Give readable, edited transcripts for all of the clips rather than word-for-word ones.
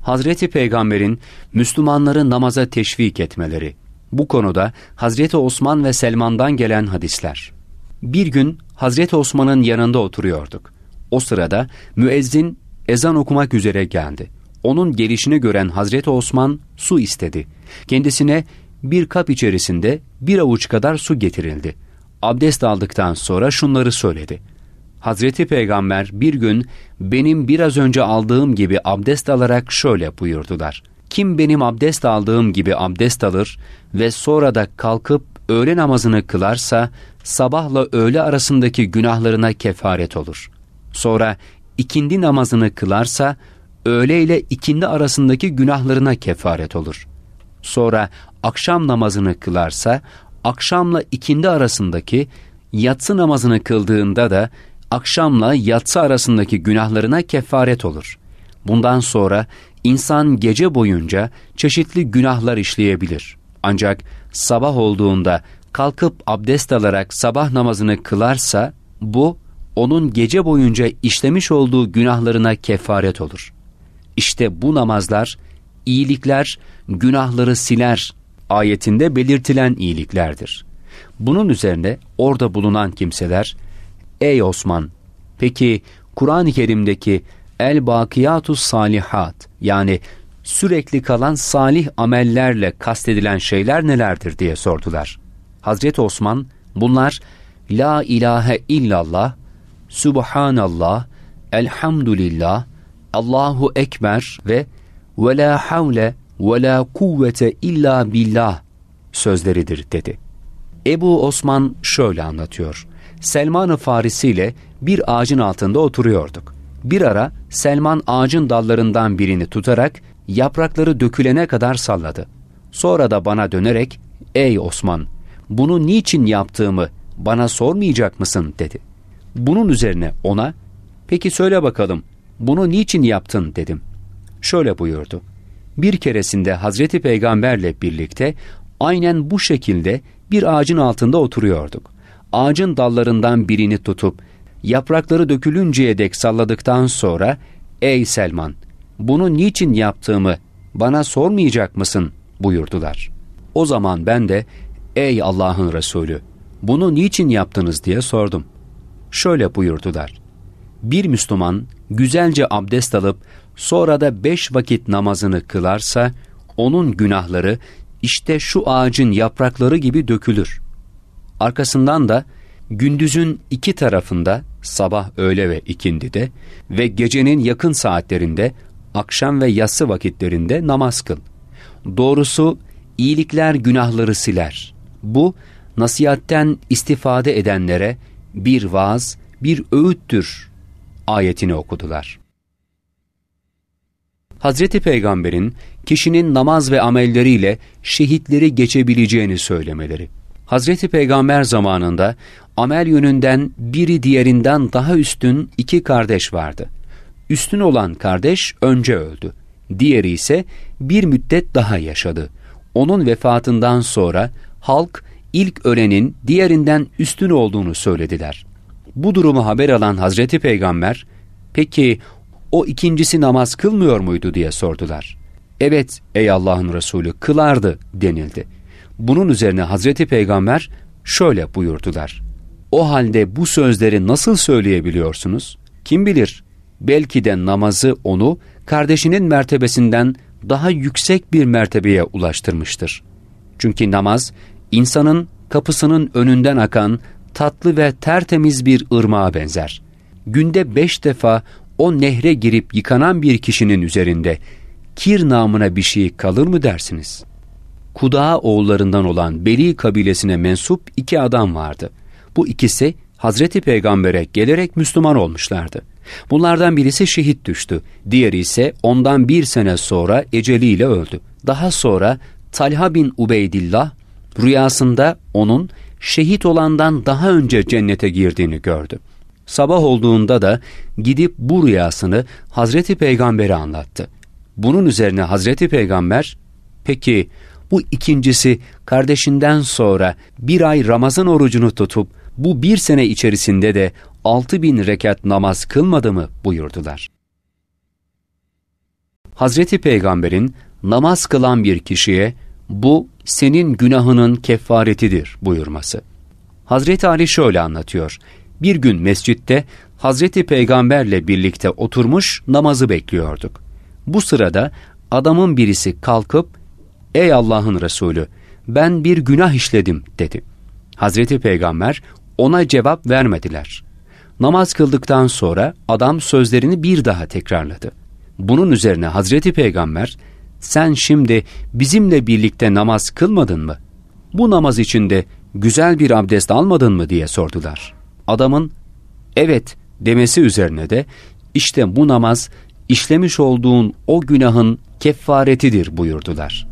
Hazreti Peygamber'in Müslümanları namaza teşvik etmeleri. Bu konuda Hazreti Osman ve Selman'dan gelen hadisler. Bir gün Hazreti Osman'ın yanında oturuyorduk. O sırada müezzin ezan okumak üzere geldi. Onun gelişini gören Hazreti Osman su istedi. Kendisine bir kap içerisinde bir avuç kadar su getirildi. Abdest aldıktan sonra şunları söyledi. Hazreti Peygamber bir gün benim biraz önce aldığım gibi abdest alarak şöyle buyurdular. Kim benim abdest aldığım gibi abdest alır ve sonra da kalkıp öğle namazını kılarsa sabahla öğle arasındaki günahlarına kefaret olur. Sonra ikindi namazını kılarsa öğle ile ikindi arasındaki günahlarına kefaret olur. Sonra akşam namazını kılarsa akşamla ikindi arasındaki, yatsı namazını kıldığında da akşamla yatsı arasındaki günahlarına kefaret olur. Bundan sonra insan gece boyunca çeşitli günahlar işleyebilir. Ancak sabah olduğunda kalkıp abdest alarak sabah namazını kılarsa bu onun gece boyunca işlemiş olduğu günahlarına kefaret olur. İşte bu namazlar, iyilikler, günahları siler ayetinde belirtilen iyiliklerdir. Bunun üzerine orada bulunan kimseler, ey Osman, peki Kur'an-ı Kerim'deki el-bakiyatus salihat, yani sürekli kalan salih amellerle kastedilen şeyler nelerdir diye sordular. Hazreti Osman, bunlar la ilahe illallah, subhanallah, elhamdülillah, Allahu ekber ve la havle ve la kuvvete illa billah sözleridir dedi. Ebu Osman şöyle anlatıyor. Selman-ı Farisi ile bir ağacın altında oturuyorduk. Bir ara Selman ağacın dallarından birini tutarak yaprakları dökülene kadar salladı. Sonra da bana dönerek, ey Osman, bunu niçin yaptığımı bana sormayacak mısın dedi. Bunun üzerine ona, peki söyle bakalım, bunu niçin yaptın dedim. Şöyle buyurdu. Bir keresinde Hazreti Peygamberle birlikte aynen bu şekilde bir ağacın altında oturuyorduk. Ağacın dallarından birini tutup yaprakları dökülünceye dek salladıktan sonra, ey Selman, bunu niçin yaptığımı bana sormayacak mısın buyurdular. O zaman ben de, ey Allah'ın Resulü, bunu niçin yaptınız diye sordum. Şöyle buyurdular. Bir Müslüman güzelce abdest alıp sonra da 5 vakit namazını kılarsa onun günahları işte şu ağacın yaprakları gibi dökülür. Arkasından da gündüzün 2 tarafında, sabah, öğle ve ikindide ve gecenin yakın saatlerinde, akşam ve yatsı vakitlerinde namaz kıl. Doğrusu iyilikler günahları siler. Bu nasihatten istifade edenlere bir vaaz, bir öğüttür ayetini okudular. Hazreti Peygamber'in kişinin namaz ve amelleriyle şehitleri geçebileceğini söylemeleri. Hazreti Peygamber zamanında amel yönünden biri diğerinden daha üstün 2 kardeş vardı. Üstün olan kardeş önce öldü. Diğeri ise bir müddet daha yaşadı. Onun vefatından sonra halk ilk ölenin diğerinden üstün olduğunu söylediler. Bu durumu haber alan Hazreti Peygamber, peki o ikincisi namaz kılmıyor muydu diye sordular. Evet ey Allah'ın Resulü, kılardı denildi. Bunun üzerine Hazreti Peygamber şöyle buyurdular. O halde bu sözleri nasıl söyleyebiliyorsunuz? Kim bilir, belki de namazı onu kardeşinin mertebesinden daha yüksek bir mertebeye ulaştırmıştır. Çünkü namaz, insanın kapısının önünden akan tatlı ve tertemiz bir ırmağa benzer. Günde 5 defa o nehre girip yıkanan bir kişinin üzerinde kir namına bir şey kalır mı dersiniz? Kudaa oğullarından olan Beli kabilesine mensup 2 adam vardı. Bu ikisi Hazreti Peygamber'e gelerek Müslüman olmuşlardı. Bunlardan birisi şehit düştü. Diğeri ise ondan 1 sene sonra eceliyle öldü. Daha sonra Talha bin Ubeydillah rüyasında onun şehit olandan daha önce cennete girdiğini gördü. Sabah olduğunda da gidip bu rüyasını Hazreti Peygamber'e anlattı. Bunun üzerine Hazreti Peygamber, peki bu ikincisi kardeşinden sonra 1 ay Ramazan orucunu tutup bu 1 sene içerisinde de 6000 rekat namaz kılmadı mı buyurdular. Hazreti Peygamber'in namaz kılan bir kişiye bu senin günahının kefaretidir buyurması. Hazreti Ali şöyle anlatıyor. Bir gün mescitte Hazreti Peygamberle birlikte oturmuş namazı bekliyorduk. Bu sırada adamın birisi kalkıp "Ey Allah'ın Resulü, ben bir günah işledim" dedi. Hazreti Peygamber ona cevap vermediler. Namaz kıldıktan sonra adam sözlerini bir daha tekrarladı. Bunun üzerine Hazreti Peygamber, "Sen şimdi bizimle birlikte namaz kılmadın mı? Bu namaz içinde güzel bir abdest almadın mı?" diye sordular. Adamın "Evet" demesi üzerine de "İşte bu namaz işlemiş olduğun o günahın kefaretidir" buyurdular.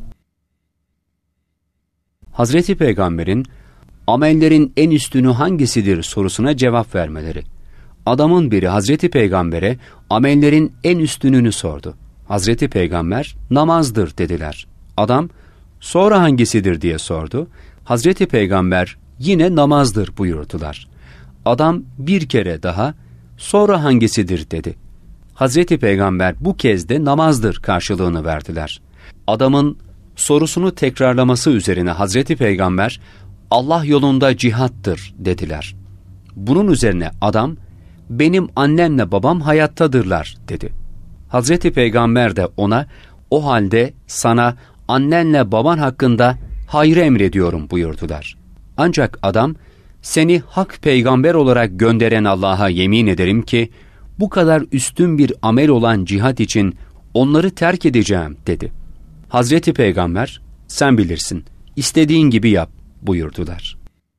Hazreti Peygamber'in amellerin en üstünü hangisidir sorusuna cevap vermeleri. Adamın biri Hazreti Peygamber'e amellerin en üstününü sordu. Hazreti Peygamber namazdır dediler. Adam sonra hangisidir diye sordu. Hazreti Peygamber yine namazdır buyurdular. Adam bir kere daha sonra hangisidir dedi. Hazreti Peygamber bu kez de namazdır karşılığını verdiler. Adamın sorusunu tekrarlaması üzerine Hazreti Peygamber Allah yolunda cihattır dediler. Bunun üzerine adam benim annemle babam hayattadırlar dedi. Hazreti Peygamber de ona o halde sana annenle baban hakkında hayrı emrediyorum buyurdular. Ancak adam seni hak peygamber olarak gönderen Allah'a yemin ederim ki bu kadar üstün bir amel olan cihat için onları terk edeceğim dedi. Hazreti Peygamber sen bilirsin, istediğin gibi yap buyurdular.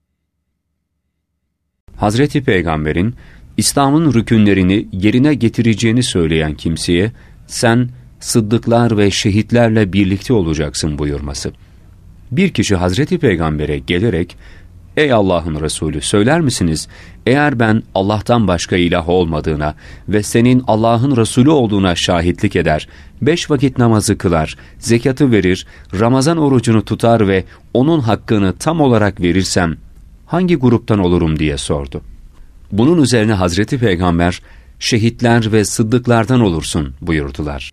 Hazreti Peygamber'in İslam'ın rükünlerini yerine getireceğini söyleyen kimseye sen sıddıklar ve şehitlerle birlikte olacaksın buyurması. Bir kişi Hazreti Peygamber'e gelerek "Ey Allah'ın Resulü, söyler misiniz eğer ben Allah'tan başka ilah olmadığına ve senin Allah'ın Resulü olduğuna şahitlik eder, 5 vakit namazı kılar, zekatı verir, Ramazan orucunu tutar ve onun hakkını tam olarak verirsem hangi gruptan olurum?" diye sordu. Bunun üzerine Hazreti Peygamber şehitler ve sıddıklardan olursun buyurdular.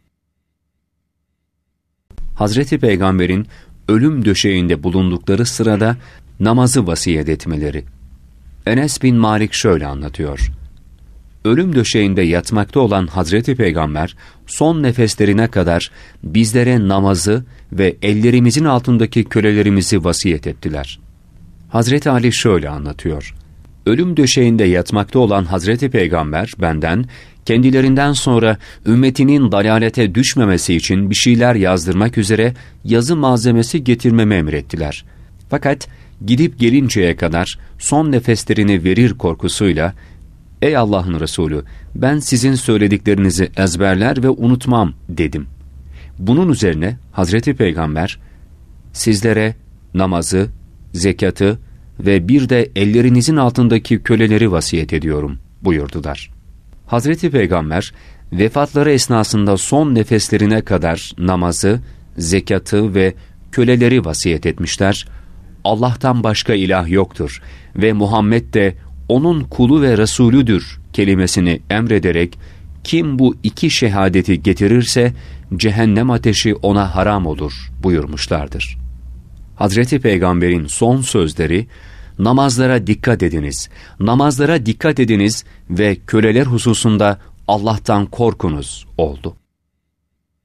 Hazreti Peygamber'in ölüm döşeğinde bulundukları sırada namazı vasiyet etmeleri. Enes bin Malik şöyle anlatıyor. Ölüm döşeğinde yatmakta olan Hazreti Peygamber son nefeslerine kadar bizlere namazı ve ellerimizin altındaki kölelerimizi vasiyet ettiler. Hazreti Ali şöyle anlatıyor. Ölüm döşeğinde yatmakta olan Hazreti Peygamber benden, kendilerinden sonra ümmetinin dalalete düşmemesi için bir şeyler yazdırmak üzere yazı malzemesi getirmemi emrettiler. Fakat gidip gelinceye kadar son nefeslerini verir korkusuyla, "Ey Allah'ın Resulü, ben sizin söylediklerinizi ezberler ve unutmam" dedim. Bunun üzerine Hazreti Peygamber, "Sizlere namazı, zekatı ve bir de ellerinizin altındaki köleleri vasiyet ediyorum" buyurdular. Hazreti Peygamber vefatları esnasında son nefeslerine kadar namazı, zekatı ve köleleri vasiyet etmişler. Allah'tan başka ilah yoktur ve Muhammed de onun kulu ve Resulüdür kelimesini emrederek kim bu iki şehadeti getirirse cehennem ateşi ona haram olur buyurmuşlardır. Hazreti Peygamber'in son sözleri namazlara dikkat ediniz, namazlara dikkat ediniz ve köleler hususunda Allah'tan korkunuz oldu.